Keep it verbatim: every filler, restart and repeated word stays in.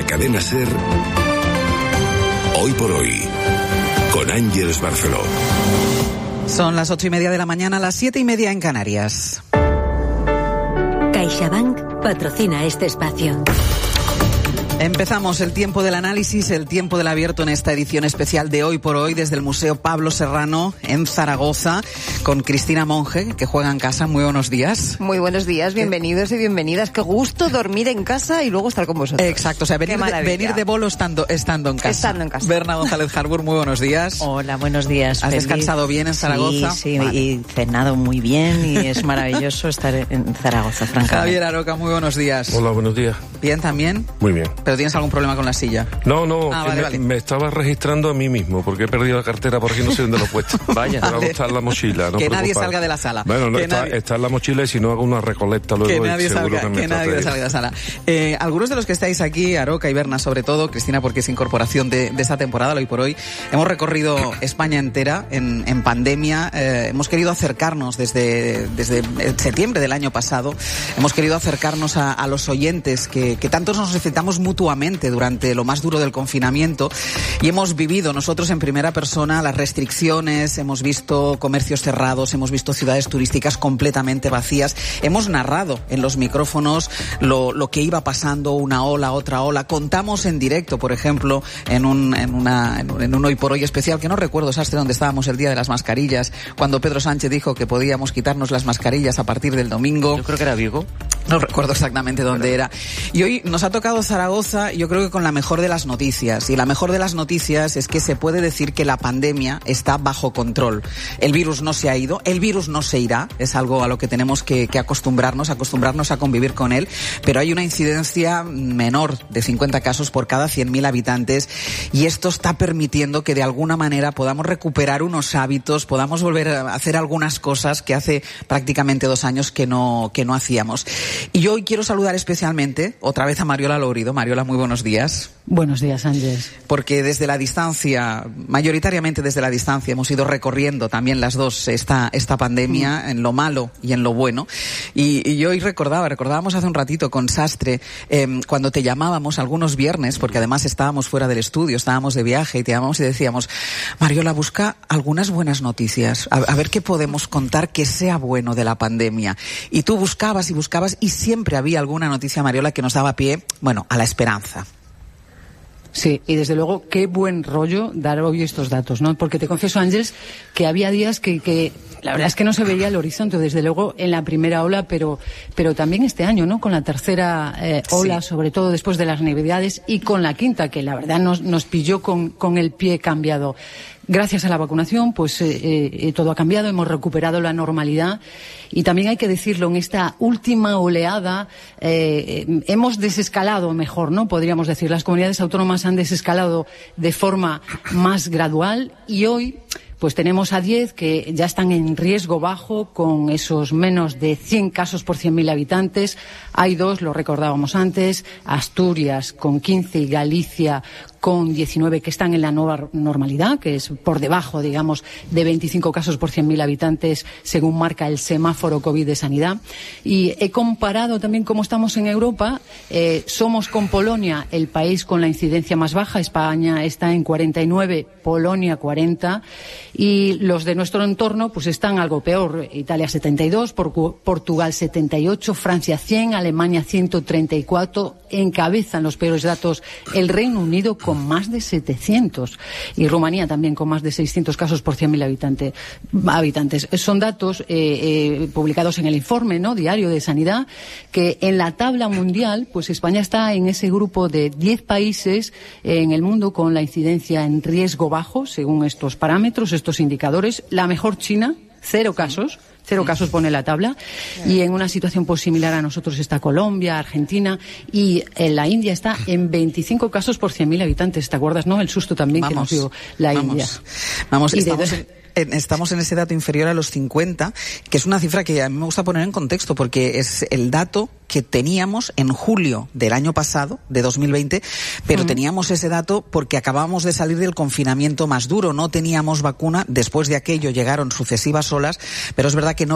la cadena SER, Hoy por Hoy, con Ángeles Barceló. Son las ocho y media de la mañana, las siete y media en Canarias. CaixaBank patrocina este espacio. Empezamos el tiempo del análisis, el tiempo del abierto en esta edición especial de Hoy por Hoy desde el Museo Pablo Serrano en Zaragoza con Cristina Monge, que juega en casa. Muy buenos días. Muy buenos días, bienvenidos y bienvenidas. Qué gusto dormir en casa y luego estar con vosotros. Exacto, o sea, venir, de, venir de bolo estando, estando en casa. Estando en casa. Berna González Harbour, muy buenos días. Hola, buenos días. ¿Has feliz. descansado bien en Zaragoza? Sí, sí, vale. Y cenado muy bien y es maravilloso estar en Zaragoza, francamente. Javier Aroca, muy buenos días. Hola, buenos días. ¿Bien también? Muy bien. ¿Pero tienes algún problema con la silla? No, no, ah, que vale, me, vale. me estaba registrando a mí mismo porque he perdido la cartera por aquí, no sé dónde lo he puesto. Vaya. Pero vale. Está en la mochila, no Que preocupar. nadie salga de la sala. Bueno, no, que está, nadie... está en la mochila y si no hago una recolecta luego que nadie seguro salga, que me que nadie salga de la sala. Eh, algunos de los que estáis aquí, Aroca y Berna sobre todo, Cristina porque es incorporación de, de esta temporada, Hoy por Hoy, hemos recorrido España entera en, en pandemia, eh, hemos querido acercarnos desde, desde septiembre del año pasado, hemos querido acercarnos a, a los oyentes que, que tantos nos necesitamos mutuamente durante lo más duro del confinamiento y hemos vivido nosotros en primera persona las restricciones, hemos visto comercios cerrados, hemos visto ciudades turísticas completamente vacías, hemos narrado en los micrófonos lo, lo que iba pasando, una ola, otra ola, contamos en directo, por ejemplo, en un, en una, en un, en un Hoy por Hoy especial, que no recuerdo, Sastre, donde estábamos el día de las mascarillas, cuando Pedro Sánchez dijo que podíamos quitarnos las mascarillas a partir del domingo. Yo creo que era Vigo. No recuerdo exactamente dónde era. Y hoy nos ha tocado Zaragoza, yo creo que con la mejor de las noticias. Y la mejor de las noticias es que se puede decir que la pandemia está bajo control. El virus no se ha ido, el virus no se irá, es algo a lo que tenemos que, que acostumbrarnos, acostumbrarnos a convivir con él, pero hay una incidencia menor de cincuenta casos por cada cien mil habitantes y esto está permitiendo que de alguna manera podamos recuperar unos hábitos, podamos volver a hacer algunas cosas que hace prácticamente dos años que no, que no hacíamos. Y yo hoy quiero saludar especialmente otra vez a Mariola Lourido. Mariola, muy buenos días. Buenos días, Ángeles. Porque desde la distancia, mayoritariamente desde la distancia, hemos ido recorriendo también las dos esta, esta pandemia, mm. en lo malo y en lo bueno. Y, y yo hoy recordaba, recordábamos hace un ratito con Sastre, eh, cuando te llamábamos algunos viernes, porque además estábamos fuera del estudio, estábamos de viaje, y te llamábamos y decíamos, Mariola, busca algunas buenas noticias, a, a ver qué podemos contar que sea bueno de la pandemia. Y tú buscabas y buscabas y siempre había alguna noticia, Mariola, que nos daba pie, bueno, a la esperanza. Sí, y desde luego, qué buen rollo dar hoy estos datos, ¿no? Porque te confieso, Ángeles, que había días que, que la verdad es que no se veía el horizonte, desde luego en la primera ola, pero, pero también este año, ¿no? Con la tercera eh, ola, sí. Sobre todo después de las Navidades, y con la quinta, que la verdad nos, nos pilló con, con el pie cambiado. Gracias a la vacunación, pues eh, eh, todo ha cambiado, hemos recuperado la normalidad y también hay que decirlo, en esta última oleada eh, eh, hemos desescalado mejor, ¿no? Podríamos decir, las comunidades autónomas han desescalado de forma más gradual y hoy pues tenemos a diez que ya están en riesgo bajo con esos menos de cien casos por cien mil habitantes. Hay dos, lo recordábamos antes, Asturias con quince y Galicia con diecinueve que están en la nueva normalidad, que es por debajo, digamos, de veinticinco casos por cien mil habitantes, según marca el semáforo COVID de Sanidad. Y he comparado también cómo estamos en Europa. Eh, somos con Polonia el país con la incidencia más baja. España está en cuarenta y nueve, Polonia cuarenta. Y los de nuestro entorno pues están algo peor. Italia setenta y dos, Portugal setenta y ocho, Francia cien, Alemania ciento treinta y cuatro. Encabezan los peores datos el Reino Unido con más de setecientos y Rumanía también con más de seiscientos casos por cien mil habitante, habitantes. Son datos eh, eh, publicados en el informe, ¿no?, diario de Sanidad, que en la tabla mundial, pues España está en ese grupo de diez países en el mundo con la incidencia en riesgo bajo, según estos parámetros, estos indicadores. La mejor China, cero casos. Cero casos pone la tabla, y en una situación pues similar a nosotros está Colombia, Argentina, y en la India está en veinticinco casos por cien mil habitantes. ¿Te acuerdas, no? El susto también vamos, que nos dio la vamos, India. Vamos, y estamos de... en... Estamos en ese dato inferior a los cincuenta, que es una cifra que a mí me gusta poner en contexto porque es el dato que teníamos en julio del año pasado, de dos mil veinte, pero mm. teníamos ese dato porque acabábamos de salir del confinamiento más duro, no teníamos vacuna, después de aquello llegaron sucesivas olas, pero es verdad que no